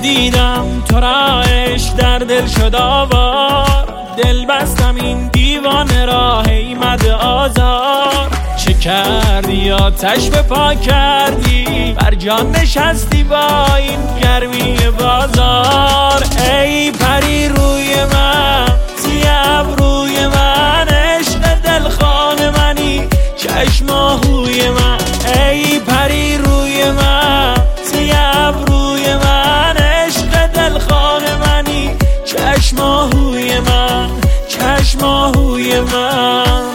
دیدم تو را عشق در دل شد آوار، دل بستم این دیوانه را هیمد آزار. چه کردی آتش به پا کردی، بر جان نشستی با این گرمی بازار. ای پری روی من، سیاه روی من، عشق دلخواه منی، چشم آهوی من. ای پری روی من، سیاه روی من، عشق دلخواه منی، چشم آهوی من، چشم آهوی من.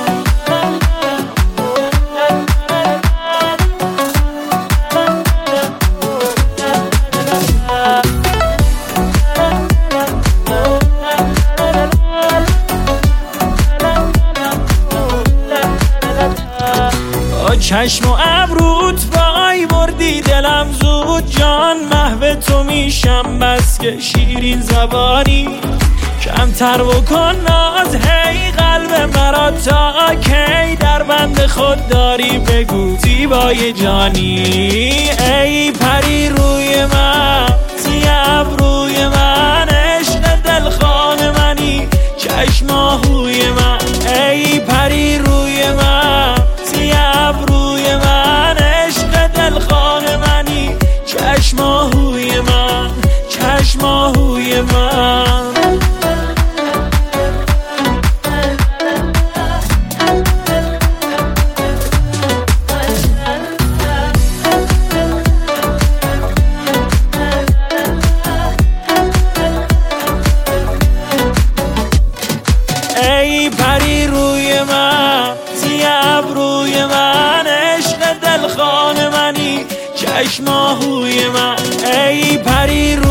چشم و ابروت وای بردی دلم زود، جان محو تو میشم بس که شیرین زبانی. کمتر بکن ناز هی قلب مرا، تا کی در بند خود داری بگو زیبای جانی. ای پری روی من، سیاه روی من، عشق دلخواه منی، چشم آهوی من. ای پری روی من، سیاه روی من، عشق دلخواه منی، چشم آهوی من، چشم آهوی من. ای پری روی من، سیاه روی من، عشق دلخواه منی، چشم آهوی من. ای پری